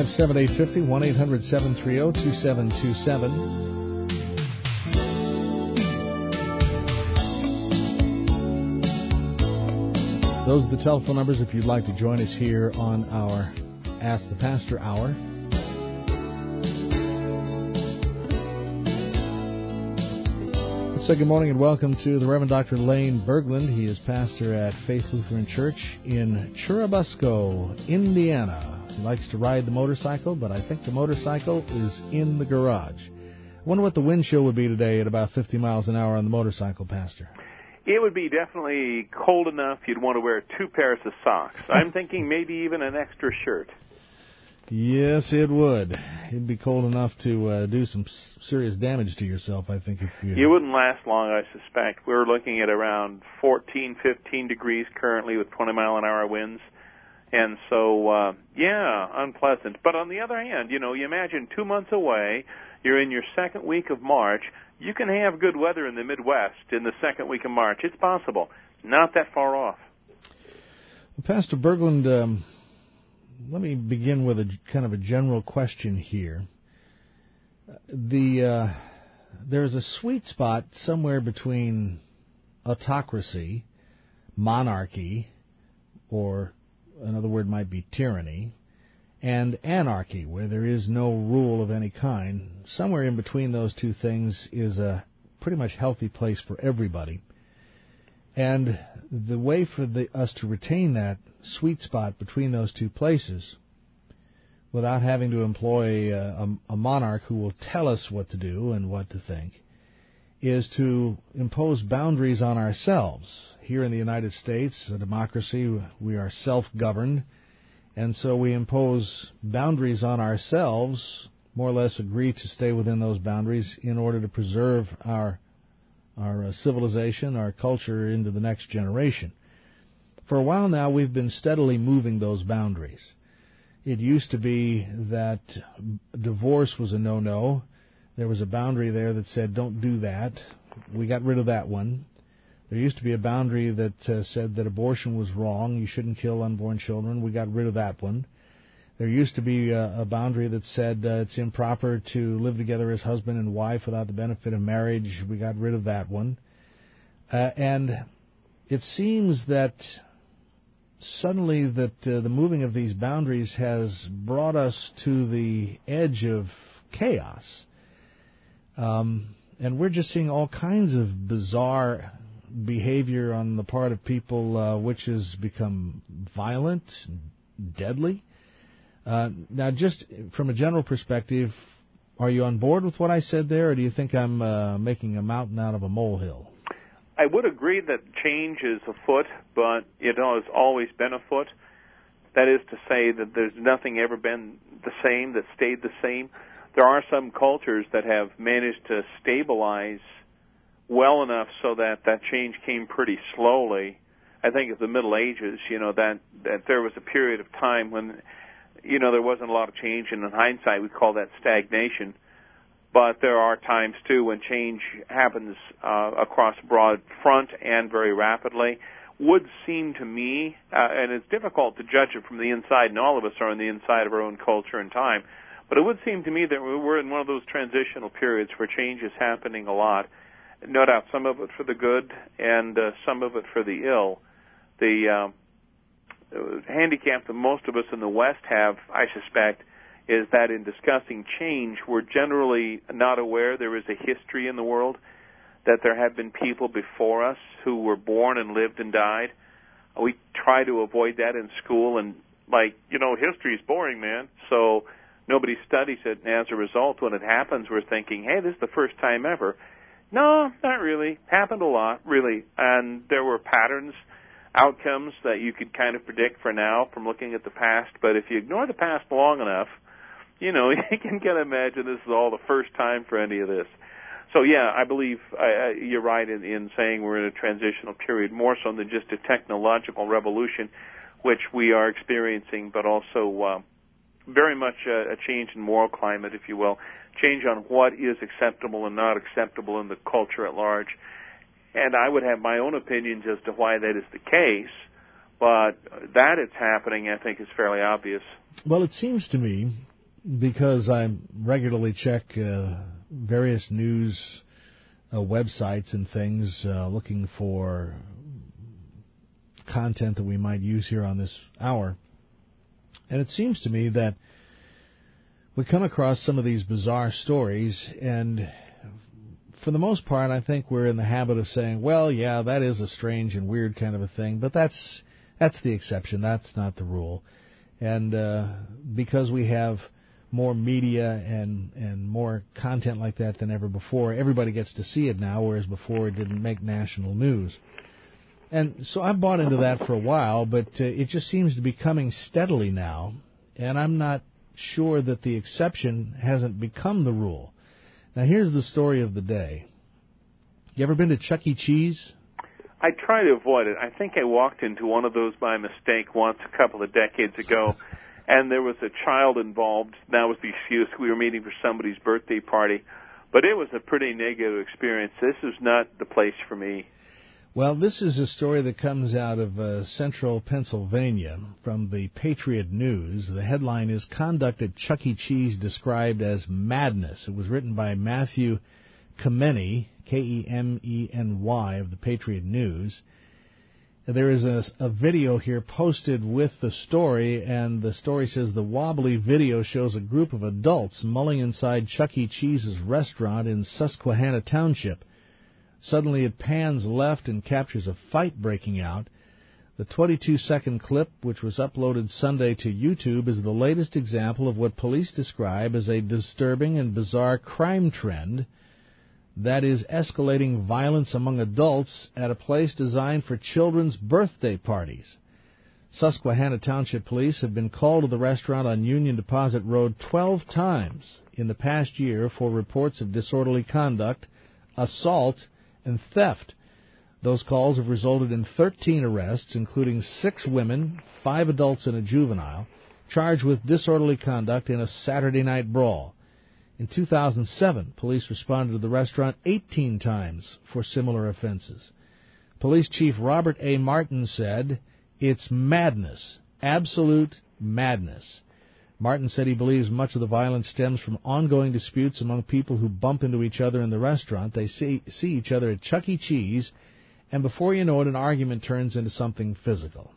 855-7850, 1-800-730-2727. Those are the telephone numbers if you'd like to join us here on our Ask the Pastor Hour. So good morning and welcome to the Reverend Dr. Lane Berglund. He is pastor at Faith Lutheran Church in Churubusco, Indiana. He likes to ride the motorcycle, but I think the motorcycle is in the garage. I wonder what the wind chill would be today at about 50 miles an hour on the motorcycle, Pastor. It would be definitely cold enough you'd want to wear 2 pairs of socks. I'm thinking maybe even an extra shirt. Yes, it would. It'd be cold enough to do some serious damage to yourself, I think. If you wouldn't last long, I suspect. We're looking at around 14, 15 degrees currently with 20-mile-an-hour winds. And so, unpleasant. But on the other hand, you imagine 2 months away, you're in your second week of March. You can have good weather in the Midwest in the second week of March. It's possible. Not that far off. Well, Pastor Berglund, let me begin with a kind of a general question here. There's a sweet spot somewhere between autocracy, monarchy, or another word might be tyranny, and anarchy, where there is no rule of any kind. Somewhere in between those two things is a pretty much healthy place for everybody. And the way for us to retain that sweet spot between those two places without having to employ a monarch who will tell us what to do and what to think is to impose boundaries on ourselves. Here in the United States, a democracy, we are self-governed, and so we impose boundaries on ourselves, more or less agree to stay within those boundaries in order to preserve our civilization, our culture into the next generation. For a while now, we've been steadily moving those boundaries. It used to be that divorce was a no-no. There was a boundary there that said, don't do that. We got rid of that one. There used to be a boundary that said that abortion was wrong. You shouldn't kill unborn children. We got rid of that one. There used to be a boundary that said it's improper to live together as husband and wife without the benefit of marriage. We got rid of that one. And it seems that suddenly that the moving of these boundaries has brought us to the edge of chaos. And we're just seeing all kinds of bizarre behavior on the part of people which has become violent, deadly. Now, just from a general perspective, are you on board with what I said there, or do you think I'm making a mountain out of a molehill? I would agree that change is afoot, but it has always been afoot. That is to say that there's nothing ever been the same, that stayed the same. There are some cultures that have managed to stabilize well enough so that change came pretty slowly. I think of the Middle Ages, that there was a period of time when there wasn't a lot of change, and in hindsight we call that stagnation. But there are times, too, when change happens across a broad front and very rapidly. Would seem to me, and it's difficult to judge it from the inside, and all of us are on the inside of our own culture and time, but it would seem to me that we're in one of those transitional periods where change is happening a lot. No doubt some of it for the good and some of it for the ill. The handicap that most of us in the West have, I suspect, is that in discussing change, we're generally not aware there is a history in the world, that there have been people before us who were born and lived and died. We try to avoid that in school, and history is boring, man, so nobody studies it, and as a result, when it happens, we're thinking, hey, this is the first time ever. No, not really. Happened a lot, really, and there were patterns, outcomes that you could kind of predict for now from looking at the past, but if you ignore the past long enough, you can kind of imagine this is all the first time for any of this. So, yeah, I believe you're right in saying we're in a transitional period, more so than just a technological revolution, which we are experiencing, but also very much a change in moral climate, if you will, change on what is acceptable and not acceptable in the culture at large. And I would have my own opinions as to why that is the case, but that it's happening, I think, is fairly obvious. Well, it seems to me because I regularly check various news websites and things looking for content that we might use here on this hour. And it seems to me that we come across some of these bizarre stories, and for the most part, I think we're in the habit of saying, well, yeah, that is a strange and weird kind of a thing, but that's the exception. That's not the rule. And because we have more media and more content like that than ever before, everybody gets to see it now, whereas before it didn't make national news. And so I've bought into that for a while, but it just seems to be coming steadily now, and I'm not sure that the exception hasn't become the rule. Now, here's the story of the day. You ever been to Chuck E. Cheese? I try to avoid it. I think I walked into one of those by mistake once a couple of decades ago, and there was a child involved. That was the excuse. We were meeting for somebody's birthday party. But it was a pretty negative experience. This is not the place for me. Well, this is a story that comes out of central Pennsylvania from the Patriot News. The headline is, Conduct at Chuck E. Cheese Described as Madness. It was written by Matthew Kemeny, K-E-M-E-N-Y, of the Patriot News. There is a video here posted with the story, and the story says the wobbly video shows a group of adults mulling inside Chuck E. Cheese's restaurant in Susquehanna Township. Suddenly it pans left and captures a fight breaking out. The 22-second clip, which was uploaded Sunday to YouTube, is the latest example of what police describe as a disturbing and bizarre crime trend that is escalating violence among adults at a place designed for children's birthday parties. Susquehanna Township Police have been called to the restaurant on Union Deposit Road 12 times in the past year for reports of disorderly conduct, assault, and theft. Those calls have resulted in 13 arrests, including 6 women, 5 adults, and a juvenile, charged with disorderly conduct in a Saturday night brawl. In 2007, police responded to the restaurant 18 times for similar offenses. Police Chief Robert A. Martin said, "It's madness, absolute madness." Martin said he believes much of the violence stems from ongoing disputes among people who bump into each other in the restaurant. They see each other at Chuck E. Cheese, and before you know it, an argument turns into something physical.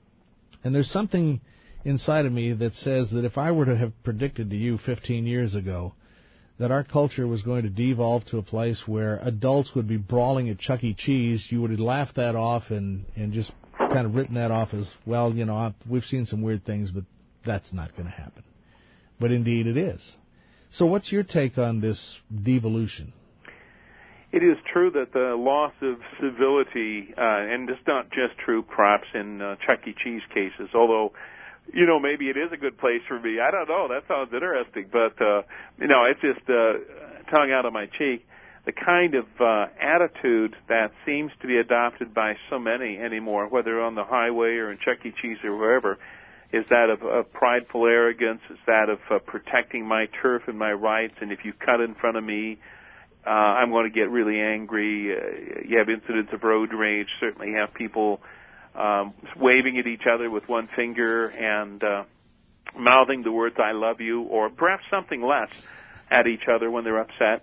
And there's something inside of me that says that if I were to have predicted to you 15 years ago that our culture was going to devolve to a place where adults would be brawling at Chuck E. Cheese, you would have laughed that off and just kind of written that off as, well, you know, we've seen some weird things, but that's not going to happen. But indeed it is. So what's your take on this devolution? It is true that the loss of civility, and it's not just true perhaps in Chuck E. Cheese cases, although, you know, maybe it is a good place for me. I don't know. That sounds interesting. But, you know, it's just tongue out of my cheek. The kind of attitude that seems to be adopted by so many anymore, whether on the highway or in Chuck E. Cheese or wherever, is that of prideful arrogance, is that of protecting my turf and my rights, and if you cut in front of me, I'm going to get really angry. You have incidents of road rage, certainly have people waving at each other with one finger and mouthing the words, "I love you," or perhaps something less at each other when they're upset.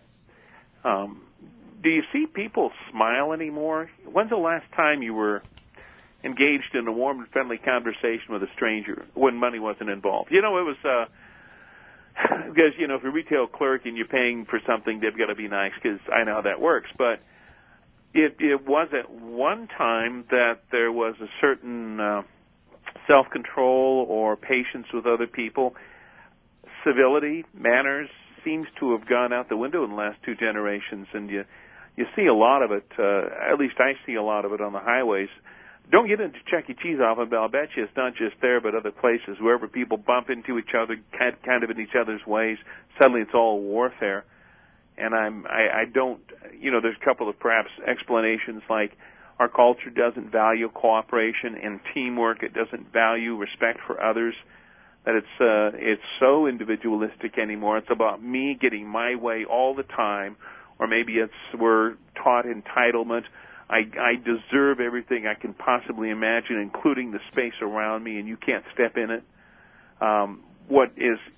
Do you see people smile anymore? When's the last time you were engaged in a warm and friendly conversation with a stranger when money wasn't involved? You know, it was because, you know, if you're a retail clerk and you're paying for something, they've got to be nice, because I know how that works. But it was at one time that there was a certain self-control or patience with other people. Civility, manners seems to have gone out the window in the last 2 generations, and you see a lot of it, at least I see a lot of it on the highways. Don't get into Chuck E. Cheese often, but I'll bet you it's not just there, but other places. Wherever people bump into each other, kind of in each other's ways, suddenly it's all warfare. And I don't, you know, there's a couple of perhaps explanations, like our culture doesn't value cooperation and teamwork. It doesn't value respect for others. That it's so individualistic anymore. It's about me getting my way all the time, or maybe we're taught entitlement. I deserve everything I can possibly imagine, including the space around me, and you can't step in it. What is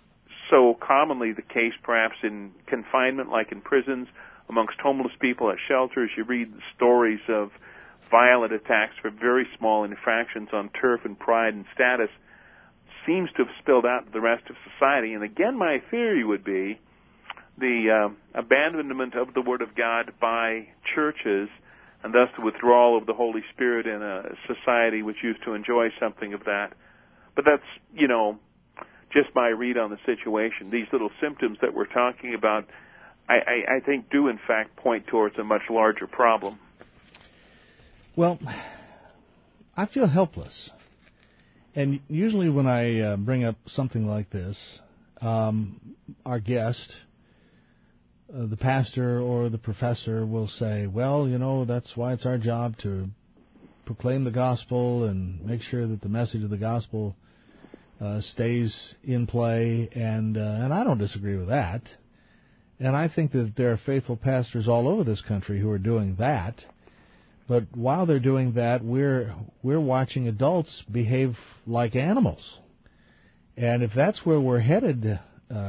so commonly the case perhaps in confinement, like in prisons, amongst homeless people at shelters. You read the stories of violent attacks for very small infractions on turf and pride and status. Seems to have spilled out to the rest of society. And again, my theory would be the abandonment of the Word of God by churches, and thus the withdrawal of the Holy Spirit in a society which used to enjoy something of that. But that's, just my read on the situation. These little symptoms that we're talking about, I think, do in fact point towards a much larger problem. Well, I feel helpless. And usually when I bring up something like this, our guest, the pastor or the professor, will say, well, that's why it's our job to proclaim the gospel and make sure that the message of the gospel stays in play. And I don't disagree with that. And I think that there are faithful pastors all over this country who are doing that. But while they're doing that, we're watching adults behave like animals. And if that's where we're headed,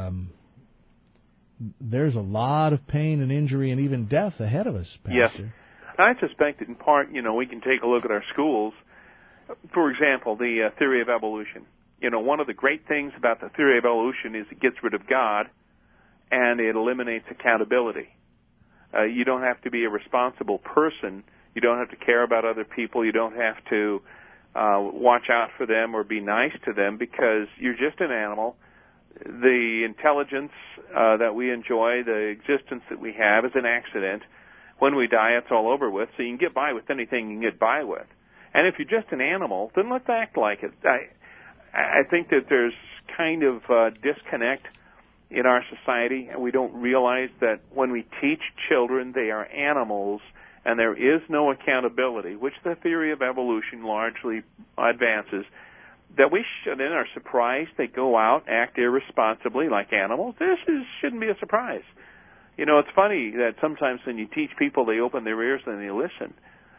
there's a lot of pain and injury and even death ahead of us, Pastor. Yes. I suspect that in part, we can take a look at our schools. For example, the theory of evolution. One of the great things about the theory of evolution is it gets rid of God and it eliminates accountability. You don't have to be a responsible person. You don't have to care about other people. You don't have to watch out for them or be nice to them because you're just an animal. The intelligence that we enjoy, the existence that we have is an accident. When we die, it's all over with, so you can get by with anything you can get by with. And if you're just an animal, then let's act like it. I think that there's kind of disconnect in our society, and we don't realize that when we teach children they are animals and there is no accountability, which the theory of evolution largely advances, that we should, and are surprised they go out, act irresponsibly like animals. Shouldn't be a surprise. It's funny that sometimes when you teach people, they open their ears and they listen.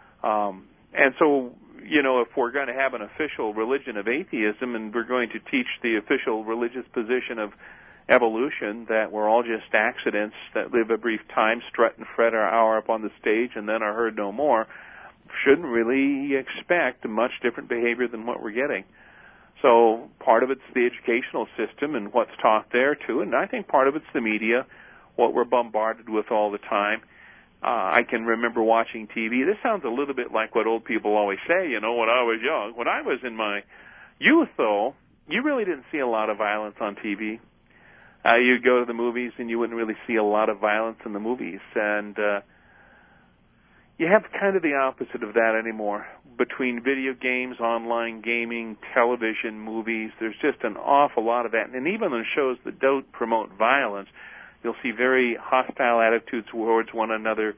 And so, if we're going to have an official religion of atheism and we're going to teach the official religious position of evolution, that we're all just accidents that live a brief time, strut and fret our hour up on the stage, and then are heard no more, shouldn't really expect much different behavior than what we're getting. So part of it's the educational system and what's taught there, too, and I think part of it's the media, what we're bombarded with all the time. I can remember watching TV. This sounds a little bit like what old people always say, when I was young. When I was in my youth, though, you really didn't see a lot of violence on TV. You'd go to the movies, and you wouldn't really see a lot of violence in the movies. And you have kind of the opposite of that anymore. Between video games, online gaming, television, movies, there's just an awful lot of that. And even on shows that don't promote violence, you'll see very hostile attitudes towards one another,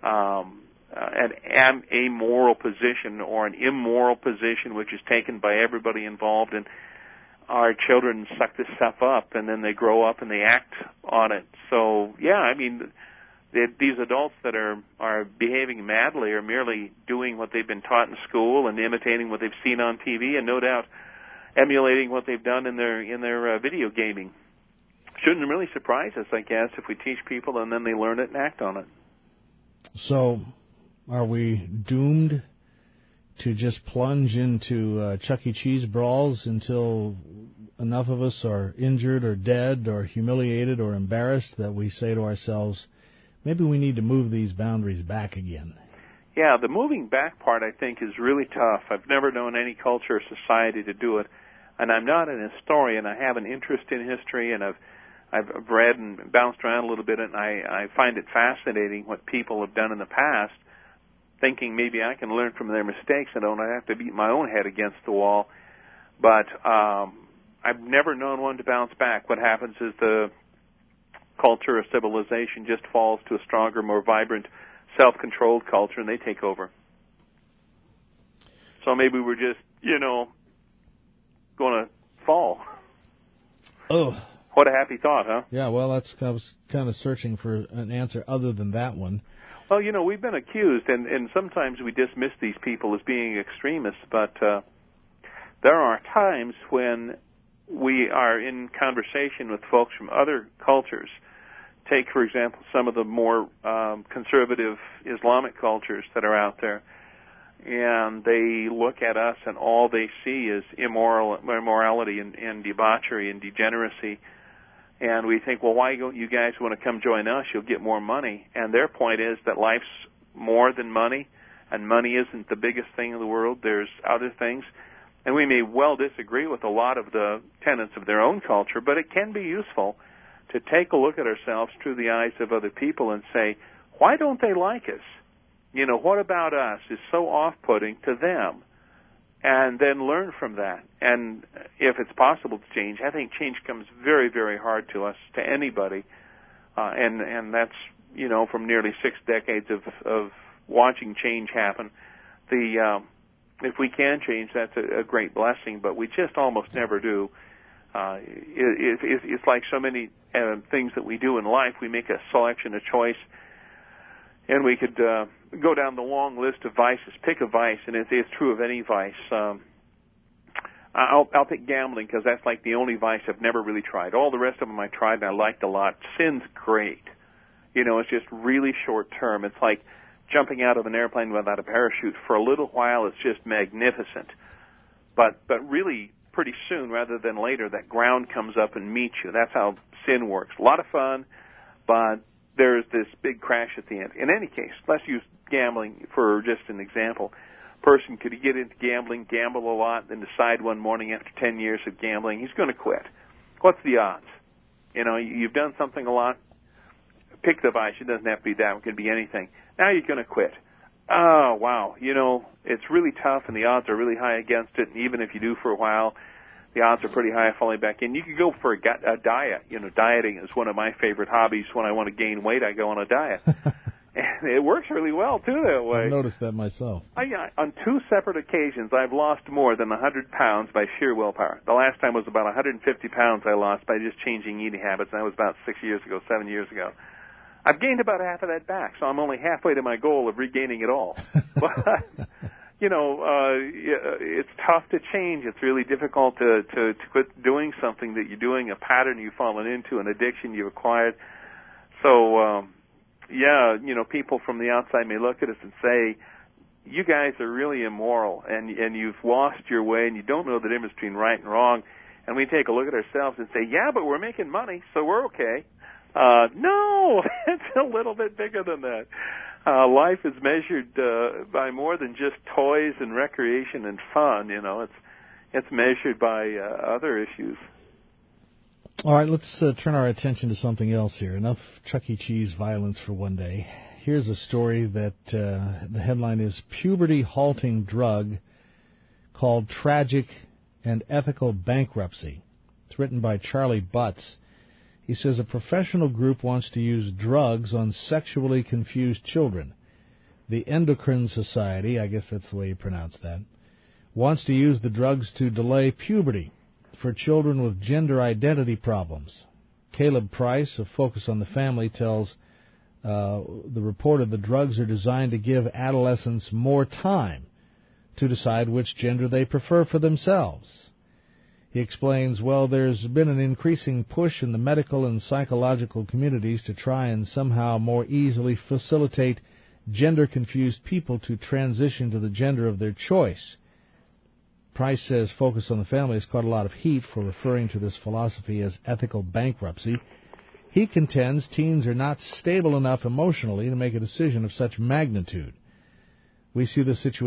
an amoral position or an immoral position which is taken by everybody involved. And our children suck this stuff up, and then they grow up and they act on it. So, these adults that are behaving madly are merely doing what they've been taught in school and imitating what they've seen on TV, and no doubt emulating what they've done in their video gaming. Shouldn't really surprise us, I guess, if we teach people and then they learn it and act on it. So, are we doomed to just plunge into Chuck E. Cheese brawls until enough of us are injured or dead or humiliated or embarrassed that we say to ourselves, maybe we need to move these boundaries back again? Yeah, the moving back part, I think, is really tough. I've never known any culture or society to do it, and I'm not an historian. I have an interest in history, and I've read and bounced around a little bit, and I find it fascinating what people have done in the past, thinking maybe I can learn from their mistakes and don't have to beat my own head against the wall. But I've never known one to bounce back. What happens is the culture or civilization just falls to a stronger, more vibrant, self-controlled culture, and they take over. So maybe we're just, going to fall. Oh. What a happy thought, huh? Yeah, well, I was kind of searching for an answer other than that one. Well, we've been accused, and sometimes we dismiss these people as being extremists, but there are times when we are in conversation with folks from other cultures. Take, for example, some of the more conservative Islamic cultures that are out there, and they look at us and all they see is immorality and debauchery and degeneracy. And we think, well, why don't you guys want to come join us? You'll get more money. And their point is that life's more than money, and money isn't the biggest thing in the world. There's other things. And we may well disagree with a lot of the tenets of their own culture, but it can be useful to take a look at ourselves through the eyes of other people and say, why don't they like us? What about us is so off-putting to them? And then learn from that. And if it's possible to change, I think change comes very, very hard to us, to anybody. And that's, from nearly 6 decades of watching change happen. If we can change, that's a great blessing, but we just almost never do. It's like so many things that we do in life. We make a selection, a choice, and we could go down the long list of vices, pick a vice, and it's true of any vice. I'll pick gambling because that's like the only vice I've never really tried. All the rest of them I tried and I liked a lot. Sin's great. It's just really short term. It's like jumping out of an airplane without a parachute. For a little while, it's just magnificent. But really, pretty soon, rather than later, that ground comes up and meets you. That's how sin works. A lot of fun, but there's this big crash at the end. In any case, let's use gambling for just an example. Person could get into gambling, gamble a lot, then decide one morning after 10 years of gambling he's going to quit. What's the odds? You've done something a lot. Pick the vice. It doesn't have to be that. It could be anything. Now you're going to quit. Oh, wow. It's really tough, and the odds are really high against it, and even if you do for a while, the odds are pretty high of falling back in. You could go for a diet. Dieting is one of my favorite hobbies. When I want to gain weight, I go on a diet. And it works really well, too, that way. I've noticed that myself. On 2 separate occasions, I've lost more than 100 pounds by sheer willpower. The last time was about 150 pounds I lost by just changing eating habits, and that was about 7 years ago. I've gained about half of that back, so I'm only halfway to my goal of regaining it all. But, it's tough to change. It's really difficult to quit doing something that you're doing, a pattern you've fallen into, an addiction you've acquired. So, people from the outside may look at us and say, you guys are really immoral, and you've lost your way, and you don't know the difference between right and wrong. And we take a look at ourselves and say, yeah, but we're making money, so we're okay. No, it's a little bit bigger than that. Life is measured by more than just toys and recreation and fun. It's measured by other issues. All right, let's turn our attention to something else here. Enough Chuck E. Cheese violence for one day. Here's a story that the headline is Puberty-Halting Drug Called Tragic and Ethical Bankruptcy. It's written by Charlie Butts. He says a professional group wants to use drugs on sexually confused children. The Endocrine Society, I guess that's the way you pronounce that, wants to use the drugs to delay puberty for children with gender identity problems. Caleb Price of Focus on the Family tells the reporter the drugs are designed to give adolescents more time to decide which gender they prefer for themselves. He explains, there's been an increasing push in the medical and psychological communities to try and somehow more easily facilitate gender-confused people to transition to the gender of their choice. Price says Focus on the Family has caught a lot of heat for referring to this philosophy as ethical bankruptcy. He contends teens are not stable enough emotionally to make a decision of such magnitude. We see this as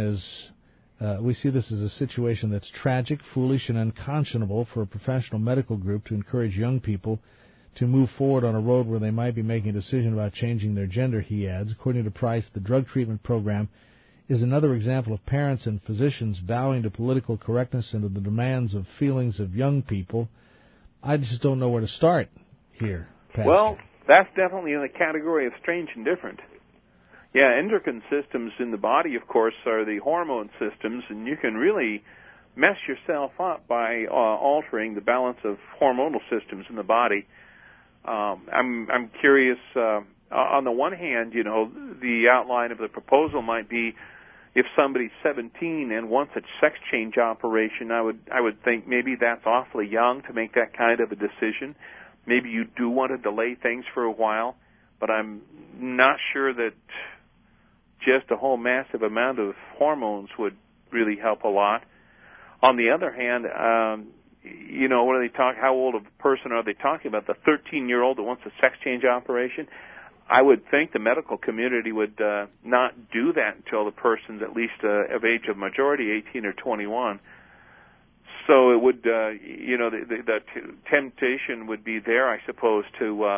a situation that's tragic, foolish, and unconscionable for a professional medical group to encourage young people to move forward on a road where they might be making a decision about changing their gender, he adds. According to Price, the drug treatment program is another example of parents and physicians bowing to political correctness and to the demands of feelings of young people. I just don't know where to start here, Pastor. Well, that's definitely in the category of strange and different. Yeah, endocrine systems in the body, of course, are the hormone systems, and you can really mess yourself up by altering the balance of hormonal systems in the body. I'm curious. On the one hand, the outline of the proposal might be if somebody's 17 and wants a sex change operation, I would think maybe that's awfully young to make that kind of a decision. Maybe you do want to delay things for a while, but I'm not sure that just a whole massive amount of hormones would really help a lot. On the other hand, when they talk, how old of a person are they talking about? The 13-year-old that wants a sex change operation? I would think the medical community would not do that until the person's at least of age of majority, 18 or 21. So it would, the temptation would be there, I suppose, to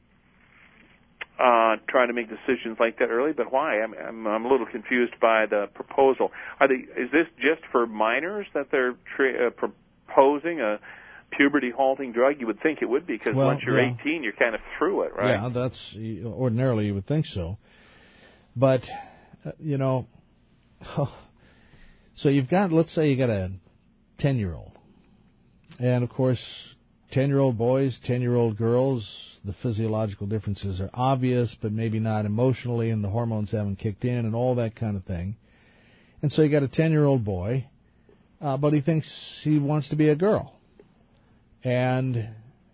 try to make decisions like that early. But why? I'm a little confused by the proposal. Is this just for minors that they're proposing a puberty-halting drug? You would think it would be, because once you're 18, you're kind of through it, right? Yeah, that's ordinarily you would think so. But, so you've got, let's say you got a 10-year-old. And, of course, 10-year-old boys, 10-year-old girls, the physiological differences are obvious, but maybe not emotionally, and the hormones haven't kicked in and all that kind of thing. And so you got a 10-year-old boy, but he thinks he wants to be a girl. And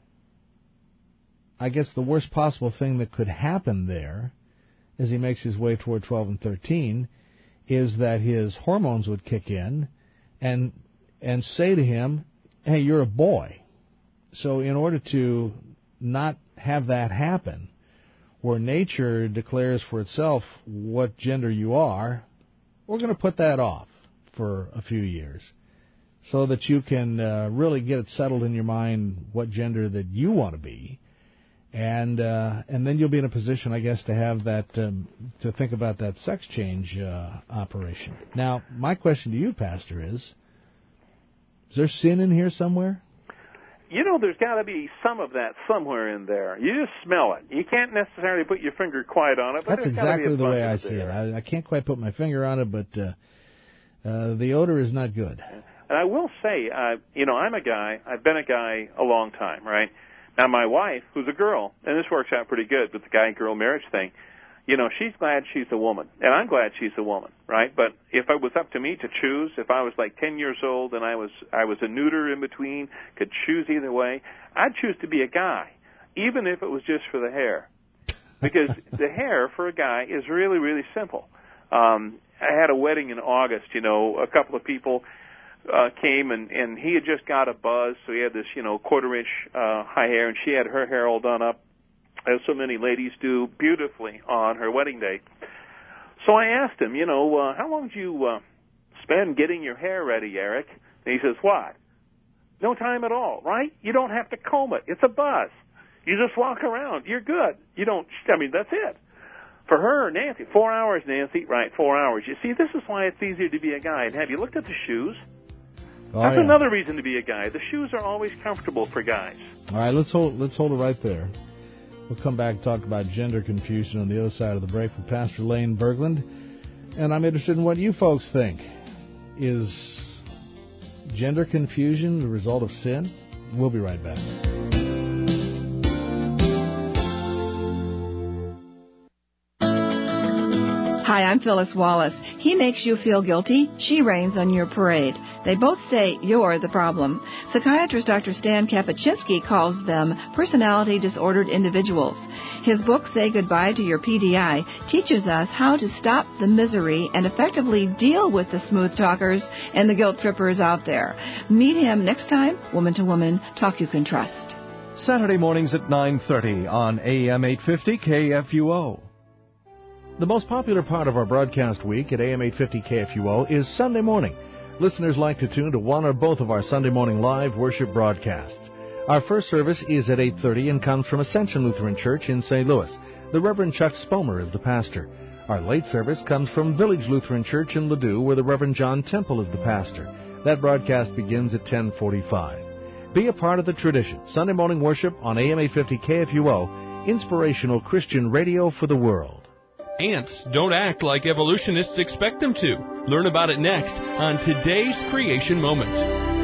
I guess the worst possible thing that could happen there, as he makes his way toward 12 and 13, is that his hormones would kick in and say to him, hey, you're a boy. So in order to not have that happen, where nature declares for itself what gender you are, we're going to put that off for a few years, so that you can really get it settled in your mind what gender that you want to be, and then you'll be in a position, I guess, to have that to think about that sex change operation. Now, my question to you, Pastor, is there sin in here somewhere? There's got to be some of that somewhere in there. You just smell it. You can't necessarily put your finger quite on it, but that's exactly the way I see it. I can't quite put my finger on it, but the odor is not good. And I will say, I'm a guy. I've been a guy a long time, right? Now, my wife, who's a girl, and this works out pretty good with the guy-girl marriage thing, she's glad she's a woman, and I'm glad she's a woman, right? But if it was up to me to choose, if I was like 10 years old and I was a neuter in between, could choose either way, I'd choose to be a guy, even if it was just for the hair. Because the hair for a guy is really, really simple. I had a wedding in August, a couple of people came, and he had just got a buzz, so he had this, quarter-inch high hair, and she had her hair all done up, as so many ladies do, beautifully on her wedding day. So I asked him, how long did you spend getting your hair ready, Eric? And he says, what? No time at all, right? You don't have to comb it. It's a buzz. You just walk around. You're good. That's it. For her, Nancy, 4 hours, Nancy, right, 4 hours. You see, this is why it's easier to be a guy. And have you looked at the shoes? That's another reason to be a guy. The shoes are always comfortable for guys. All right, let's hold it right there. We'll come back and talk about gender confusion on the other side of the break with Pastor Lane Berglund. And I'm interested in what you folks think. Is gender confusion the result of sin? We'll be right back. Hi, I'm Phyllis Wallace. He makes you feel guilty. She rains on your parade. They both say you're the problem. Psychiatrist Dr. Stan Kapuscinski calls them personality disordered individuals. His book, Say Goodbye to Your PDI, teaches us how to stop the misery and effectively deal with the smooth talkers and the guilt trippers out there. Meet him next time, Woman to Woman, Talk You Can Trust. Saturday mornings at 9:30 on AM 850 KFUO. The most popular part of our broadcast week at AM 850 KFUO is Sunday morning. Listeners like to tune to one or both of our Sunday morning live worship broadcasts. Our first service is at 8:30 and comes from Ascension Lutheran Church in St. Louis. The Reverend Chuck Spomer is the pastor. Our late service comes from Village Lutheran Church in Ladue, where the Reverend John Temple is the pastor. That broadcast begins at 10:45. Be a part of the tradition. Sunday morning worship on AM 850 KFUO, inspirational Christian radio for the world. Ants don't act like evolutionists expect them to. Learn about it next on Today's Creation Moment.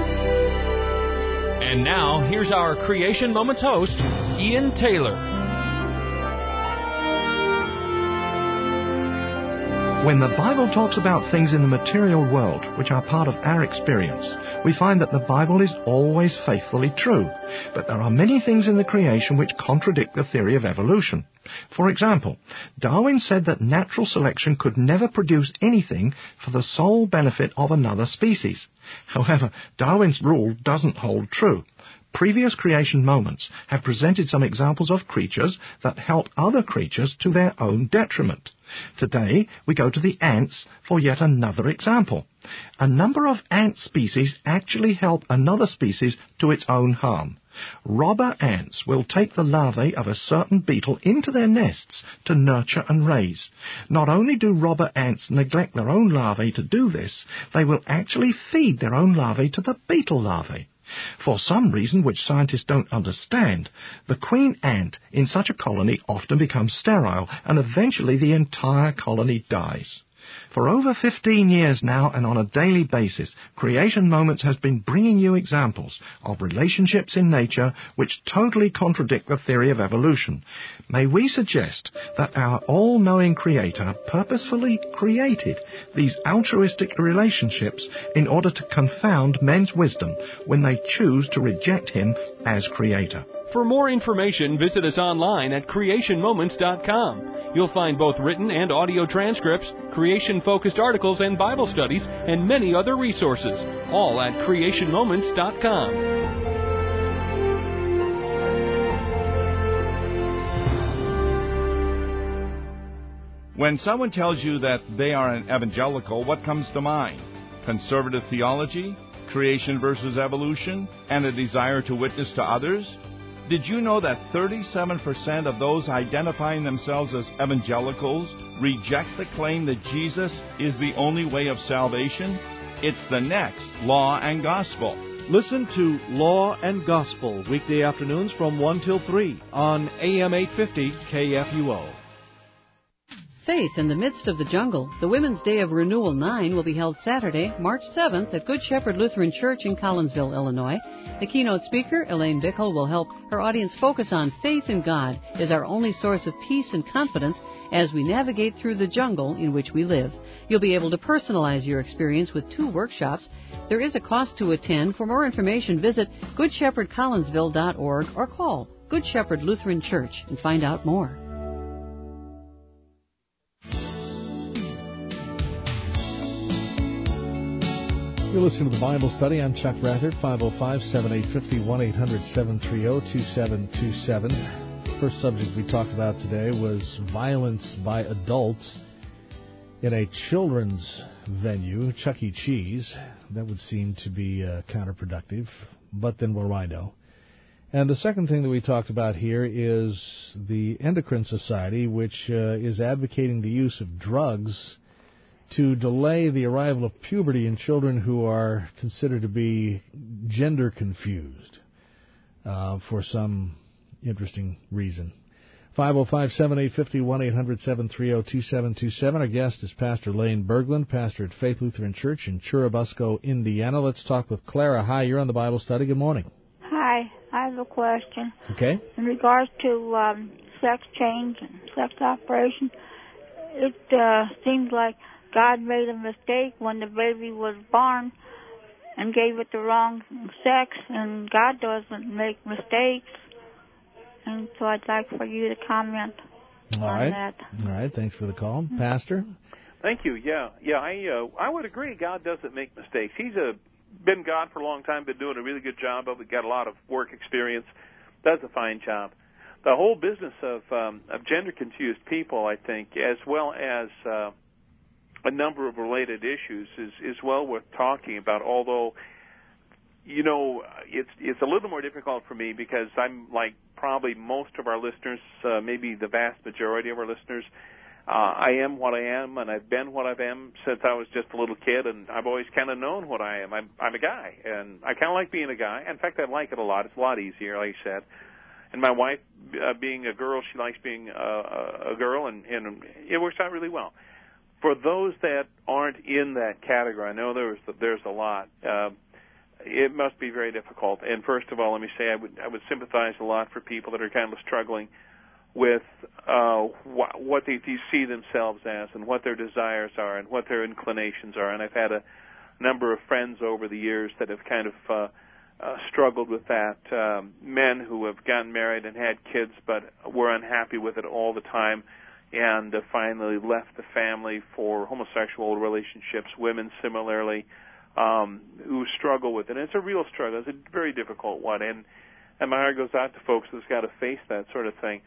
And now, here's our Creation Moments host, Ian Taylor. When the Bible talks about things in the material world which are part of our experience, we find that the Bible is always faithfully true. But there are many things in the creation which contradict the theory of evolution. For example, Darwin said that natural selection could never produce anything for the sole benefit of another species. However, Darwin's rule doesn't hold true. Previous creation moments have presented some examples of creatures that help other creatures to their own detriment. Today, we go to the ants for yet another example. A number of ant species actually help another species to its own harm. Robber ants will take the larvae of a certain beetle into their nests to nurture and raise. Not only do robber ants neglect their own larvae to do this, they will actually feed their own larvae to the beetle larvae. For some reason which scientists don't understand, the queen ant in such a colony often becomes sterile, and eventually the entire colony dies. For over 15 years now, and on a daily basis, Creation Moments has been bringing you examples of relationships in nature which totally contradict the theory of evolution. May we suggest that our all-knowing Creator purposefully created these altruistic relationships in order to confound men's wisdom when they choose to reject Him as Creator. For more information, visit us online at creationmoments.com. You'll find both written and audio transcripts, creation-focused articles and Bible studies, and many other resources, all at creationmoments.com. When someone tells you that they are an evangelical, what comes to mind? Conservative theology, creation versus evolution, and a desire to witness to others? Did you know that 37% of those identifying themselves as evangelicals reject the claim that Jesus is the only way of salvation? It's the next Law and Gospel. Listen to Law and Gospel weekday afternoons from 1 till 3 on AM 850 KFUO. Faith in the Midst of the Jungle. The Women's Day of Renewal 9 will be held Saturday, March 7th at Good Shepherd Lutheran Church in Collinsville, Illinois. The keynote speaker, Elaine Bickel, will help her audience focus on faith in God as our only source of peace and confidence as we navigate through the jungle in which we live. You'll be able to personalize your experience with 2 workshops. There is a cost to attend. For more information, visit goodshepherdcollinsville.org or call Good Shepherd Lutheran Church and find out more. You're listening to the Bible Study. I'm Chuck Rathert, 505-7850, 1-800-730-2727. First subject we talked about today was violence by adults in a children's venue, Chuck E. Cheese. That would seem to be counterproductive, but then we'll know. And the second thing that we talked about here is the Endocrine Society, which is advocating the use of drugs to delay the arrival of puberty in children who are considered to be gender confused for some interesting reason. 505-7850, 1-800-730-2727. Our guest is Pastor Lane Berglund, pastor at Faith Lutheran Church in Churubusco, Indiana. Let's talk with Clara. Hi, you're on the Bible Study. Good morning. Hi, I have a question. Okay. In regards to sex change and sex operation, it seems like God made a mistake when the baby was born and gave it the wrong sex, and God doesn't make mistakes. And so I'd like for you to comment on that. All right, thanks for the call. Pastor? Thank you. Yeah, I would agree God doesn't make mistakes. He's been God for a long time, been doing a really good job of it, got a lot of work experience, does a fine job. The whole business of gender-confused people, I think, as well as a number of related issues is well worth talking about, although, you know, it's a little more difficult for me because I'm like probably most of our listeners, maybe the vast majority of our listeners. I am what I am, and I've been what I am since I was just a little kid, and I've always kind of known what I am. I'm a guy, and I kind of like being a guy. In fact, I like it a lot. It's a lot easier, like I said. And my wife, being a girl, she likes being a girl, and it works out really well. For those that aren't in that category, I know there's a lot. It must be very difficult. And first of all, let me say I would sympathize a lot for people that are kind of struggling with what they see themselves as and what their desires are and what their inclinations are. And I've had a number of friends over the years that have kind of struggled with that, men who have gotten married and had kids but were unhappy with it all the time and finally left the family for homosexual relationships, women similarly, who struggle with it. And it's a real struggle. It's a very difficult one. And my heart goes out to folks who's got to face that sort of thing.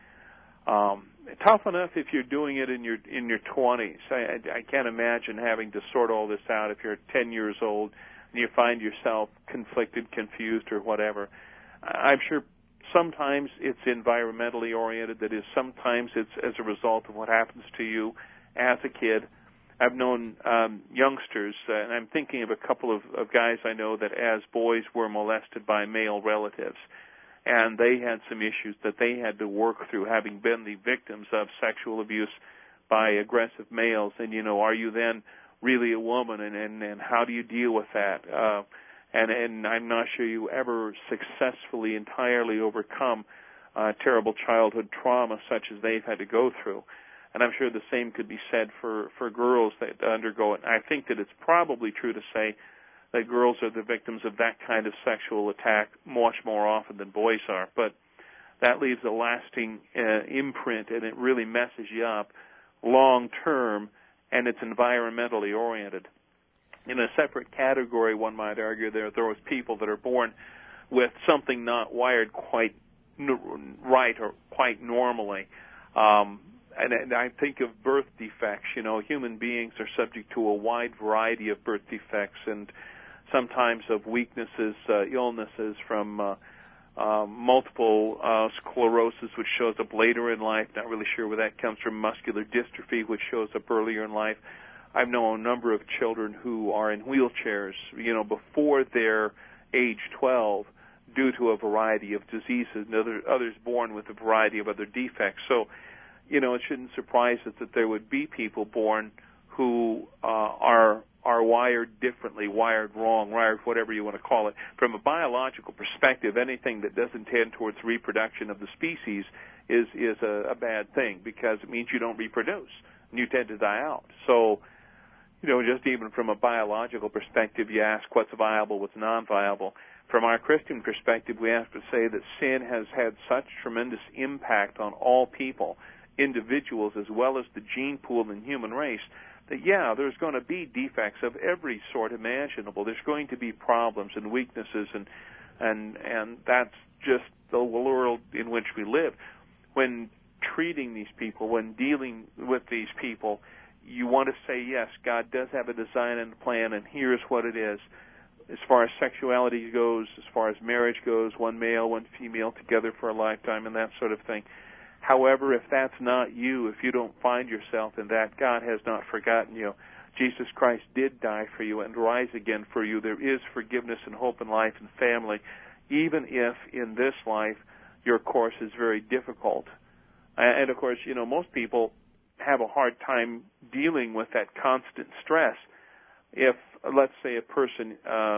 Tough enough if you're doing it in your 20s. I can't imagine having to sort all this out if you're 10 years old and you find yourself conflicted, confused, or whatever. I'm sure sometimes it's environmentally oriented. That is, sometimes it's as a result of what happens to you as a kid. I've known youngsters, and I'm thinking of a couple of guys I know that as boys were molested by male relatives. And they had some issues that they had to work through, having been the victims of sexual abuse by aggressive males. And, are you then really a woman, and how do you deal with that? And I'm not sure you ever successfully entirely overcome terrible childhood trauma such as they've had to go through. And I'm sure the same could be said for girls that undergo it. And I think that it's probably true to say that girls are the victims of that kind of sexual attack much more often than boys are. But that leaves a lasting imprint, and it really messes you up long term, and it's environmentally oriented. In a separate category, one might argue, there are those people that are born with something not wired quite right or quite normally. And I think of birth defects. Human beings are subject to a wide variety of birth defects, and sometimes of weaknesses, illnesses from multiple sclerosis, which shows up later in life. Not really sure where that comes from. Muscular dystrophy, which shows up earlier in life. I've known a number of children who are in wheelchairs, before their age 12 due to a variety of diseases, and others born with a variety of other defects. So, it shouldn't surprise us that there would be people born who are wired differently, wired wrong, wired whatever you want to call it. From a biological perspective, anything that doesn't tend towards reproduction of the species is a bad thing, because it means you don't reproduce and you tend to die out. So, just even from a biological perspective, you ask what's viable, what's non-viable. From our Christian perspective, we have to say that sin has had such tremendous impact on all people, individuals as well as the gene pool and human race, that, there's going to be defects of every sort imaginable. There's going to be problems and weaknesses, and that's just the world in which we live. When treating these people, when dealing with these people, you want to say, yes, God does have a design and a plan, and here's what it is. As far as sexuality goes, as far as marriage goes, one male, one female together for a lifetime, and that sort of thing. However, if that's not you, if you don't find yourself in that, God has not forgotten you. Jesus Christ did die for you and rise again for you. There is forgiveness and hope in life and family, even if in this life your course is very difficult. And, of course, most people have a hard time dealing with that constant stress. If, let's say, a person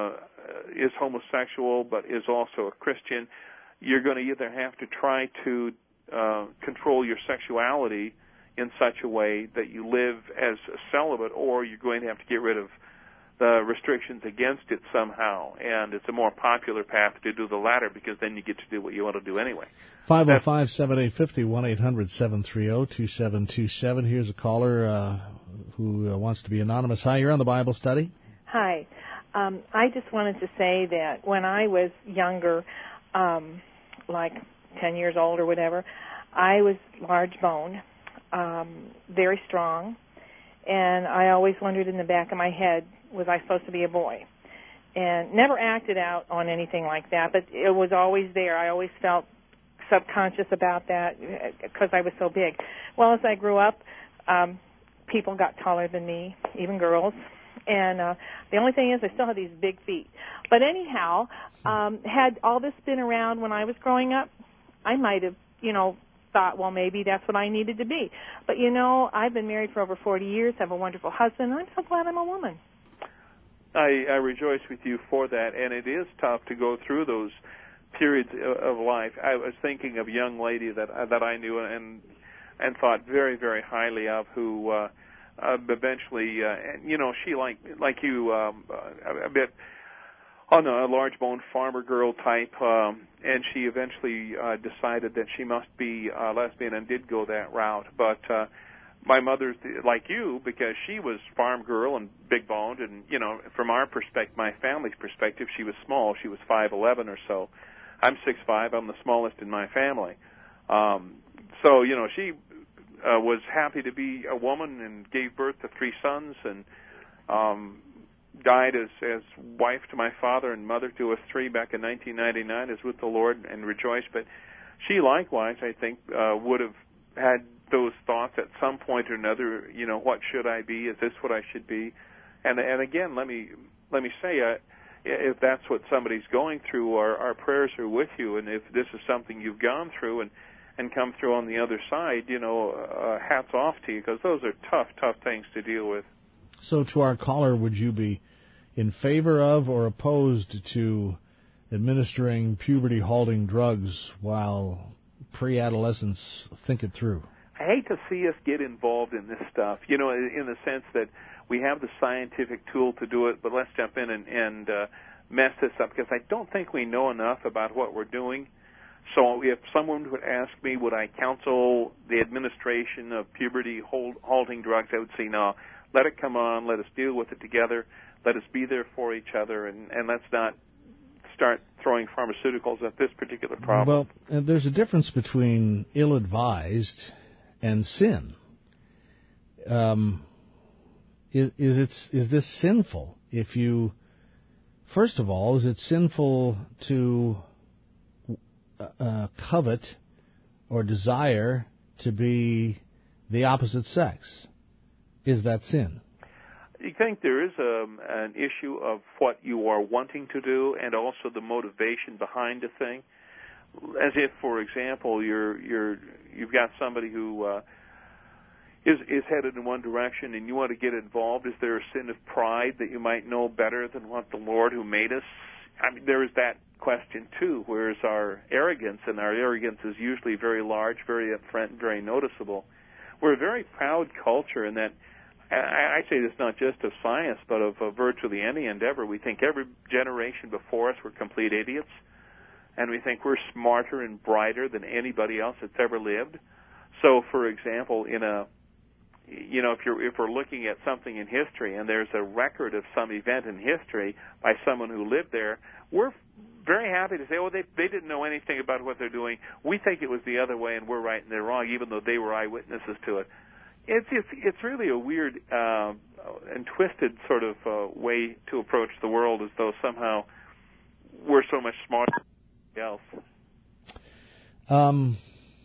is homosexual but is also a Christian, you're going to either have to try to control your sexuality in such a way that you live as a celibate, or you're going to have to get rid of the restrictions against it somehow. And it's a more popular path to do the latter, because then you get to do what you want to do anyway. 505-7850, 1-800-730-2727. Here's a caller who wants to be anonymous. Hi, you're on the Bible Study. Hi. I just wanted to say that when I was younger, like 10 years old or whatever, I was large boned, very strong, and I always wondered in the back of my head, was I supposed to be a boy? And never acted out on anything like that, but it was always there. I always felt subconscious about that because I was so big. Well, as I grew up, people got taller than me, even girls. And the only thing is I still have these big feet. But anyhow, had all this been around when I was growing up, I might have, thought, well, maybe that's what I needed to be. But, I've been married for over 40 years, have a wonderful husband, and I'm so glad I'm a woman. I rejoice with you for that, and it is tough to go through those periods of life. I was thinking of a young lady that I knew and thought very, very highly of, who eventually, she like you, a bit on a large bone farmer girl type, and she eventually decided that she must be lesbian and did go that route. But my mother's like you, because she was farm girl and big boned, and from our perspective, my family's perspective, she was small. She was 5'11" or so. I'm 6'5". I'm the smallest in my family. So she was happy to be a woman and gave birth to 3 sons, and died as wife to my father and mother to us 3 back in 1999, is with the Lord and rejoiced. But she likewise, I think, would have had those thoughts at some point or another. What should I be? Is this what I should be? And again, let me say, if that's what somebody's going through, our prayers are with you. And if this is something you've gone through and come through on the other side, hats off to you, because those are tough things to deal with. So to our caller, would you be in favor of or opposed to administering puberty-halting drugs while pre-adolescents think it through? I hate to see us get involved in this stuff, in the sense that we have the scientific tool to do it, but let's jump in and mess this up, because I don't think we know enough about what we're doing. So if someone would ask me, would I counsel the administration of puberty-halting drugs, I would say no. Let it come on. Let us deal with it together. Let us be there for each other, and let's not start throwing pharmaceuticals at this particular problem. Well, there's a difference between ill-advised and sin. Is this sinful? First of all, is it sinful to covet or desire to be the opposite sex? Is that sin? You think there is an issue of what you are wanting to do, and also the motivation behind a thing. As if, for example, you've got somebody who is headed in one direction, and you want to get involved. Is there a sin of pride that you might know better than what the Lord who made us? I mean, there is that question too. Whereas our arrogance, and our arrogance is usually very large, very upfront, very noticeable. We're a very proud culture in that. I say this not just of science, but of virtually any endeavor. We think every generation before us were complete idiots, and we think we're smarter and brighter than anybody else that's ever lived. So, for example, if we're looking at something in history and there's a record of some event in history by someone who lived there, we're very happy to say, oh, they didn't know anything about what they're doing. We think it was the other way, and we're right and they're wrong, even though they were eyewitnesses to it. It's really a weird and twisted sort of way to approach the world, as though somehow we're so much smarter than anybody else.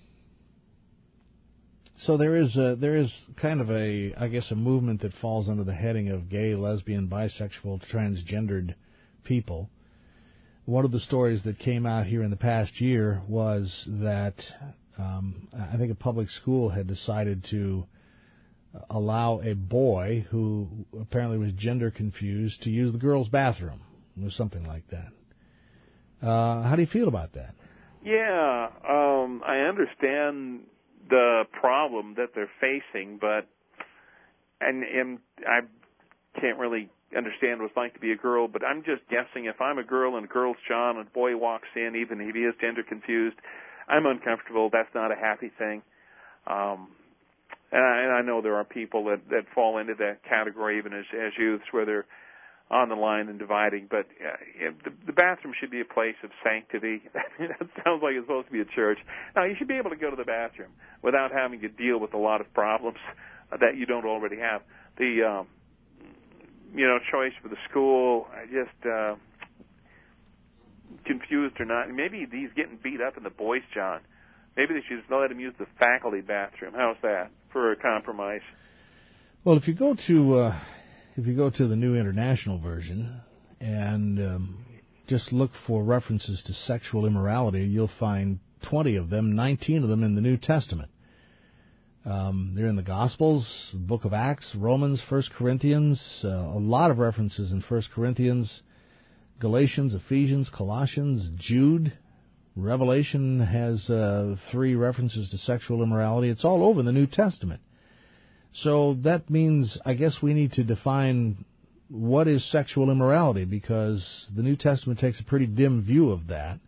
So there is kind of a movement that falls under the heading of gay, lesbian, bisexual, transgendered people. One of the stories that came out here in the past year was that I think a public school had decided to allow a boy who apparently was gender confused to use the girls' bathroom, or something like that. How do you feel about that? Yeah, I understand the problem that they're facing, but and I can't really understand what it's like to be a girl, but I'm just guessing if I'm a girl and a girl's John and a boy walks in, even if he is gender confused, I'm uncomfortable. That's not a happy thing. And I know there are people that fall into that category even as youths, where they're on the line and dividing. But the bathroom should be a place of sanctity. That sounds like it's supposed to be a church. Now, you should be able to go to the bathroom without having to deal with a lot of problems that you don't already have. The choice for the school, just confused or not. Maybe he's getting beat up in the boys' John. Maybe they should just let him use the faculty bathroom. How's that for a compromise? Well, if you go to the New International Version and just look for references to sexual immorality, you'll find 20 of them, 19 of them in the New Testament. They're in the Gospels, the Book of Acts, Romans, 1 Corinthians, a lot of references in 1 Corinthians, Galatians, Ephesians, Colossians, Jude, Revelation has 3 references to sexual immorality. It's all over the New Testament. So that means, I guess, we need to define what is sexual immorality, because the New Testament takes a pretty dim view of that.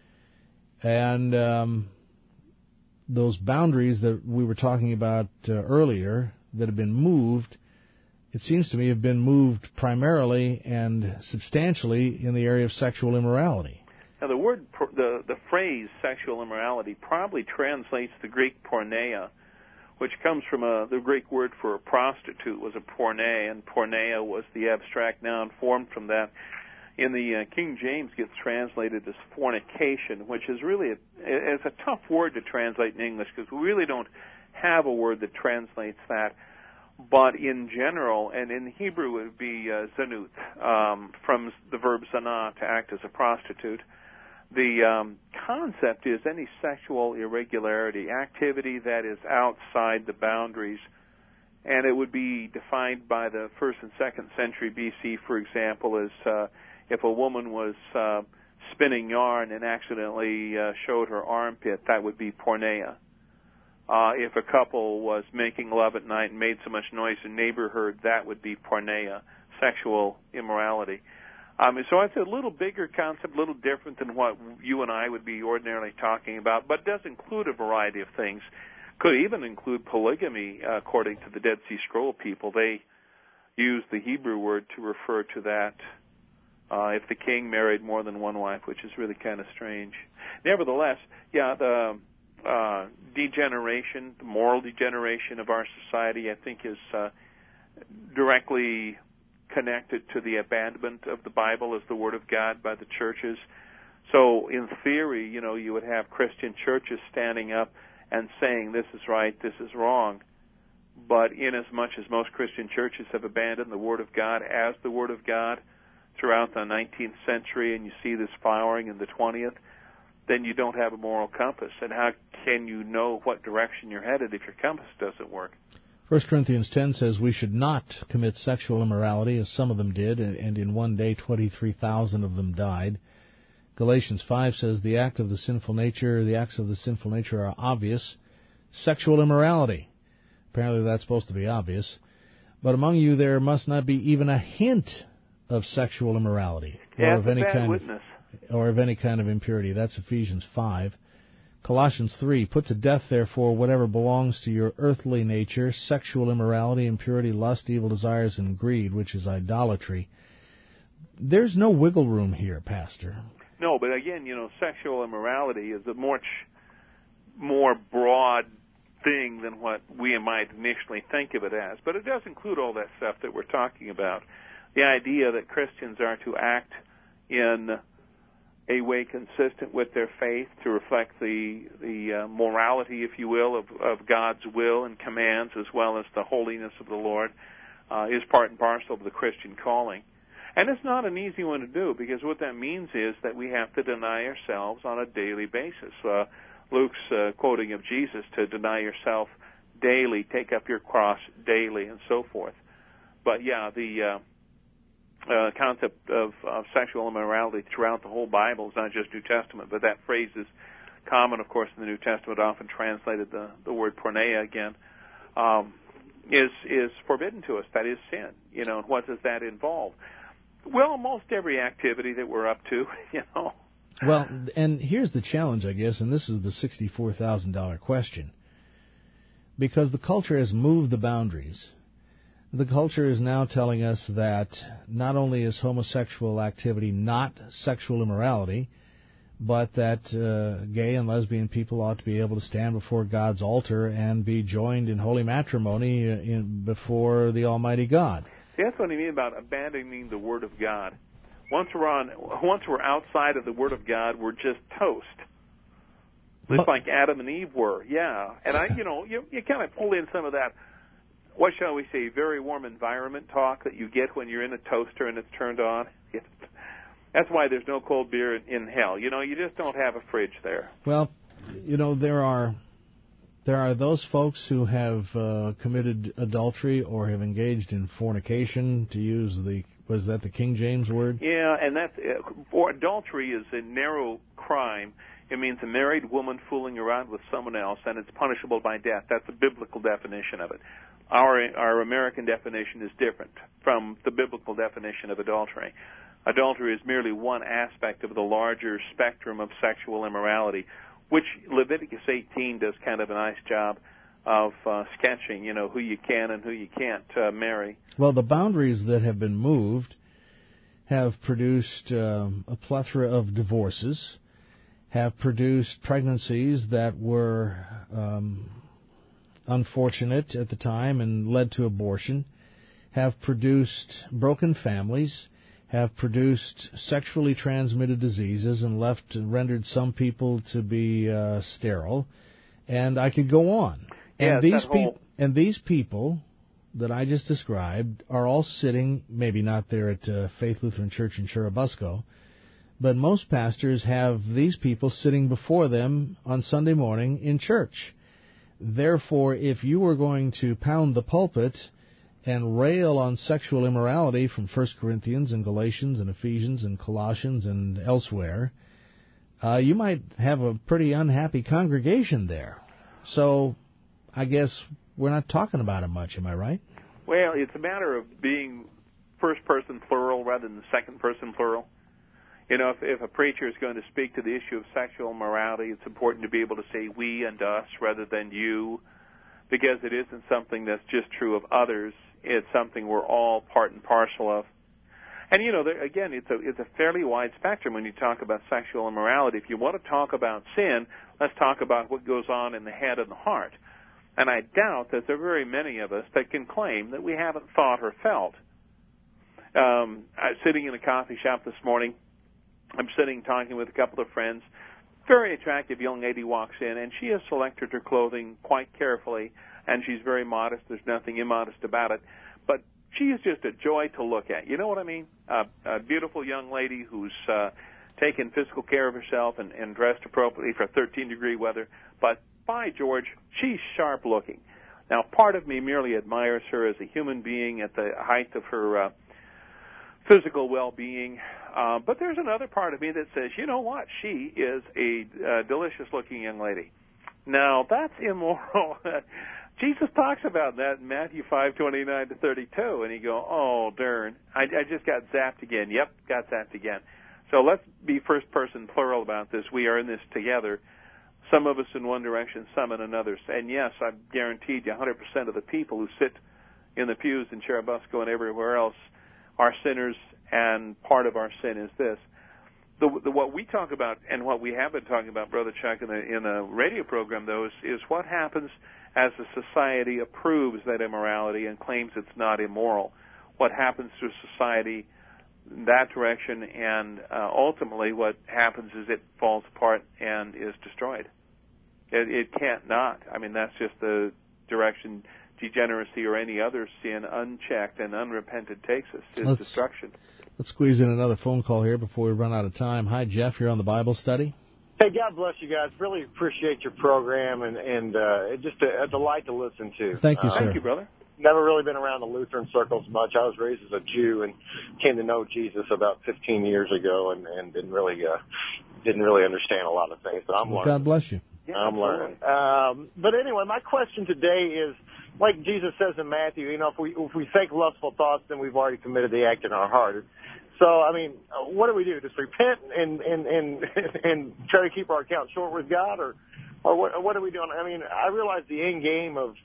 And those boundaries that we were talking about earlier that have been moved, it seems to me, have been moved primarily and substantially in the area of sexual immorality. Now, the phrase sexual immorality probably translates the Greek porneia, which comes from the Greek word for a prostitute was a porne, and porneia was the abstract noun formed from that. In the King James, gets translated as fornication, which is really it's a tough word to translate in English because we really don't have a word that translates that. But in general, and in Hebrew it would be zanut, from the verb zanah, to act as a prostitute. The concept is any sexual irregularity, activity that is outside the boundaries, and it would be defined by the 1st and 2nd century BC, for example, as if a woman was spinning yarn and accidentally showed her armpit, that would be porneia. If a couple was making love at night and made so much noise the neighbor heard, that would be porneia, sexual immorality. So it's a little bigger concept, a little different than what you and I would be ordinarily talking about, but does include a variety of things. Could even include polygamy, according to the Dead Sea Scroll people. They use the Hebrew word to refer to that if the king married more than one wife, which is really kind of strange. Nevertheless, the degeneration, the moral degeneration of our society, I think, is directly connected to the abandonment of the Bible as the Word of God by the churches. So in theory, you would have Christian churches standing up and saying this is right, this is wrong. But inasmuch as most Christian churches have abandoned the Word of God as the Word of God throughout the 19th century, and you see this flowering in the 20th, then you don't have a moral compass. And how can you know what direction you're headed if your compass doesn't work? 1 Corinthians 10 says we should not commit sexual immorality, as some of them did, and in one day 23,000 of them died. Galatians 5 says the acts of the sinful nature are obvious. Sexual immorality. Apparently that's supposed to be obvious. But among you there must not be even a hint of sexual immorality, or of any kind of impurity. That's Ephesians 5. Colossians 3, put to death, therefore, whatever belongs to your earthly nature, sexual immorality, impurity, lust, evil desires, and greed, which is idolatry. There's no wiggle room here, Pastor. No, but again, sexual immorality is a much more broad thing than what we might initially think of it as. But it does include all that stuff that we're talking about. The idea that Christians are to act in a way consistent with their faith to reflect the morality, if you will, of God's will and commands, as well as the holiness of the Lord, is part and parcel of the Christian calling. And it's not an easy one to do, because what that means is that we have to deny ourselves on a daily basis. Luke's quoting of Jesus, to deny yourself daily, take up your cross daily, and so forth. But the concept of sexual immorality throughout the whole Bible is not just New Testament, but that phrase is common, of course, in the New Testament, often translated the word porneia again, is forbidden to us. That is sin. And what does that involve? Well, most every activity that we're up to, Well, and here's the challenge, I guess, and this is the $64,000 question. Because the culture has moved the boundaries. The culture is now telling us that not only is homosexual activity not sexual immorality, but that gay and lesbian people ought to be able to stand before God's altar and be joined in holy matrimony before the Almighty God. See, that's what I mean about abandoning the Word of God. Once we're outside of the Word of God, we're just toast. Just like Adam and Eve were, yeah. And you kind of pull in some of that, what shall we say, very warm environment talk that you get when you're in a toaster and it's turned on. That's why there's no cold beer in hell. You just don't have a fridge there. Well, there are those folks who have committed adultery or have engaged in fornication, to use was that the King James word? Yeah, and that's adultery is a narrow crime. It means a married woman fooling around with someone else, and it's punishable by death. That's the biblical definition of it. Our American definition is different from the biblical definition of adultery. Adultery is merely one aspect of the larger spectrum of sexual immorality, which Leviticus 18 does kind of a nice job of sketching, who you can and who you can't marry. Well, the boundaries that have been moved have produced a plethora of divorces, have produced pregnancies that were unfortunate at the time and led to abortion, have produced broken families, have produced sexually transmitted diseases and rendered some people to be sterile, and I could go on. And these people that I just described are all sitting, maybe not there at Faith Lutheran Church in Churubusco, but most pastors have these people sitting before them on Sunday morning in church. Therefore, if you were going to pound the pulpit and rail on sexual immorality from 1 Corinthians and Galatians and Ephesians and Colossians and elsewhere, you might have a pretty unhappy congregation there. So I guess we're not talking about it much, am I right? Well, it's a matter of being first-person plural rather than second-person plural. If a preacher is going to speak to the issue of sexual immorality, it's important to be able to say we and us rather than you, because it isn't something that's just true of others. It's something we're all part and parcel of. And, again, it's a fairly wide spectrum when you talk about sexual immorality. If you want to talk about sin, let's talk about what goes on in the head and the heart. And I doubt that there are very many of us that can claim that we haven't thought or felt. I was sitting in a coffee shop this morning. I'm sitting talking with a couple of friends. Very attractive young lady walks in, and she has selected her clothing quite carefully, and she's very modest. There's nothing immodest about it. But she is just a joy to look at. You know what I mean? A beautiful young lady who's taken physical care of herself and dressed appropriately for 13-degree weather. But by George, she's sharp-looking. Now, part of me merely admires her as a human being at the height of her physical well-being. But there's another part of me that says, you know what? She is a delicious-looking young lady. Now, that's immoral. Jesus talks about that in Matthew 5:29-32, and you go, oh, darn, I just got zapped again. Yep, got zapped again. So let's be first-person plural about this. We are in this together. Some of us in one direction, some in another. And yes, I've guaranteed you 100% of the people who sit in the pews in Churubusco and everywhere else are sinners, and part of our sin is this. What we talk about and what we have been talking about, Brother Chuck, in a radio program, though, is what happens as a society approves that immorality and claims it's not immoral. What happens to society in that direction, and ultimately what happens is it falls apart and is destroyed. It can't not. I mean, that's just the direction degeneracy or any other sin unchecked and unrepented takes us, is destruction. Let's squeeze in another phone call here before we run out of time. Hi, Jeff. You're on the Bible study. Hey, God bless you guys. Really appreciate your program, and just a delight to listen to. Thank you, sir. Thank you, brother. Never really been around the Lutheran circles much. I was raised as a Jew and came to know Jesus about 15 years ago, and didn't really understand a lot of things. But I'm learning. God bless you. Yeah, I'm learning. But anyway, my question today is, like Jesus says in Matthew, if we think lustful thoughts, then we've already committed the act in our heart. So, I mean, what do we do? Just repent and try to keep our account short with God, or what are we doing? I mean, I realize the end game of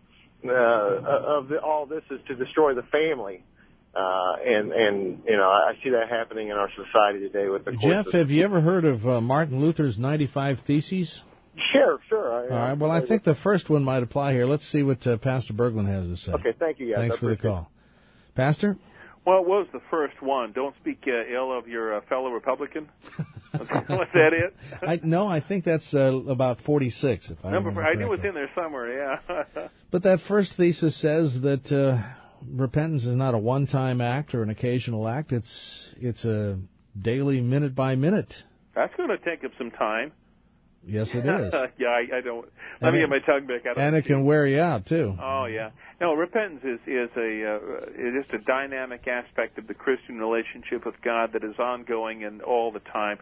all this is to destroy the family, and I see that happening in our society today with the Jeff, have you ever heard of Martin Luther's 95 Theses? Sure. All right. Well, I think the first one might apply here. Let's see what Pastor Berglund has to say. Okay. Thank you, guys. Thanks for the call, Pastor. Well, it was the first one. Don't speak ill of your fellow Republican. Was that it? No, I think that's about 46. If I remember I knew it was in there somewhere. Yeah. But that first thesis says that repentance is not a one-time act or an occasional act. It's a daily, minute by minute. That's going to take up some time. Yes, it is. Yeah, I don't. Let me get my tongue back out. And it can wear you out too. Oh yeah. No, repentance is just a dynamic aspect of the Christian relationship with God that is ongoing and all the time.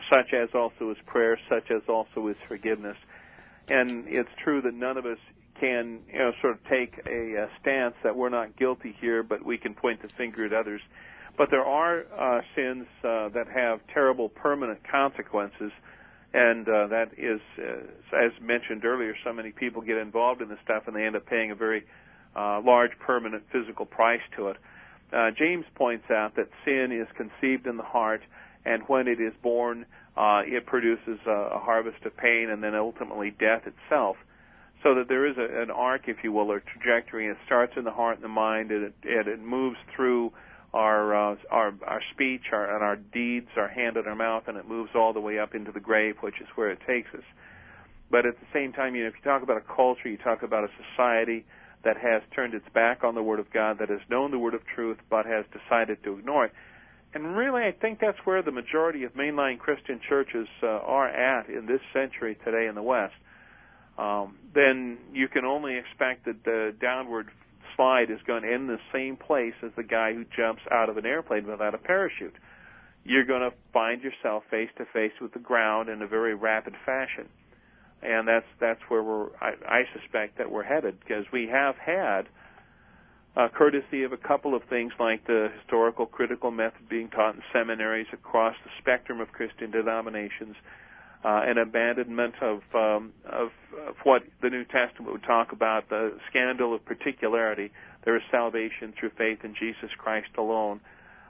such as also is prayer, such as also is forgiveness. And it's true that none of us can, sort of take a stance that we're not guilty here, but we can point the finger at others. But there are sins that have terrible permanent consequences, and that is, as mentioned earlier, so many people get involved in this stuff and they end up paying a very large permanent physical price to it. James points out that sin is conceived in the heart, and when it is born, it produces a harvest of pain and then ultimately death itself. So that there is an arc, if you will, or trajectory. It starts in the heart and the mind, and it moves through our speech, and our deeds, our hand and our mouth, and it moves all the way up into the grave, which is where it takes us. But at the same time, if you talk about a culture, you talk about a society that has turned its back on the Word of God, that has known the Word of truth, but has decided to ignore it. And really, I think that's where the majority of mainline Christian churches are at in this century today in the West. Then you can only expect that the downward slide is going to end in the same place as the guy who jumps out of an airplane without a parachute. You're going to find yourself face to face with the ground in a very rapid fashion. And that's where I suspect that we're headed, because we have had, courtesy of a couple of things like the historical critical method being taught in seminaries across the spectrum of Christian denominations, an abandonment of what the New Testament would talk about, the scandal of particularity. There is salvation through faith in Jesus Christ alone.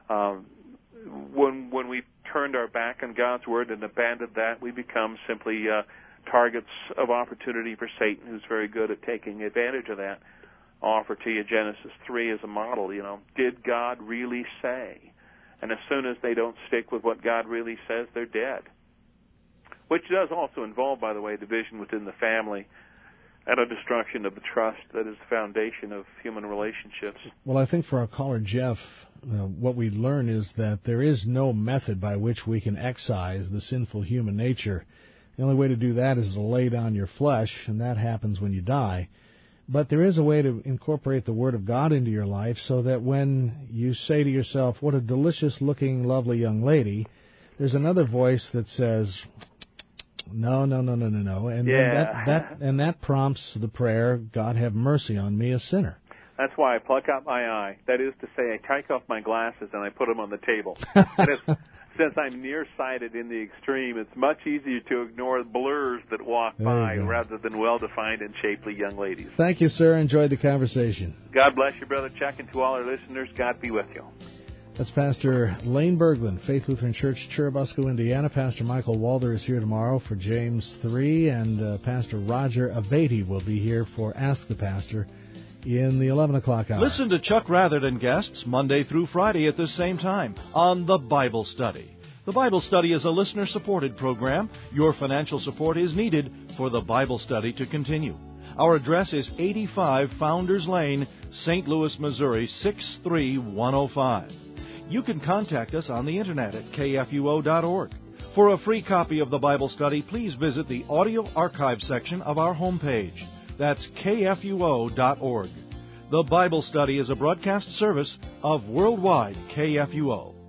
When we turned our back on God's Word and abandoned that, we become simply targets of opportunity for Satan, who's very good at taking advantage of that. I'll offer to you Genesis 3 as a model. Did God really say? And as soon as they don't stick with what God really says, they're dead. Which does also involve, by the way, division within the family and a destruction of the trust that is the foundation of human relationships. Well, I think for our caller, Jeff, what we learn is that there is no method by which we can excise the sinful human nature. The only way to do that is to lay down your flesh, and that happens when you die. But there is a way to incorporate the Word of God into your life so that when you say to yourself, what a delicious-looking, lovely young lady, there's another voice that says, no. And that prompts the prayer, God have mercy on me, a sinner. That's why I pluck out my eye. That is to say, I take off my glasses and I put them on the table. And since I'm nearsighted in the extreme, it's much easier to ignore blurs that walk by rather than well-defined and shapely young ladies. Thank you, sir. Enjoyed the conversation. God bless you, Brother Chuck, and to all our listeners, God be with you. That's Pastor Lane Berglund, Faith Lutheran Church, Churubusco, Indiana. Pastor Michael Walder is here tomorrow for James 3, and Pastor Roger Abate will be here for Ask the Pastor in the 11 o'clock hour. Listen to Chuck Rather and guests Monday through Friday at this same time on The Bible Study. The Bible Study is a listener-supported program. Your financial support is needed for the Bible Study to continue. Our address is 85 Founders Lane, St. Louis, Missouri, 63105. You can contact us on the Internet at kfuo.org. For a free copy of the Bible Study, please visit the audio archive section of our homepage. That's kfuo.org. The Bible Study is a broadcast service of Worldwide KFUO.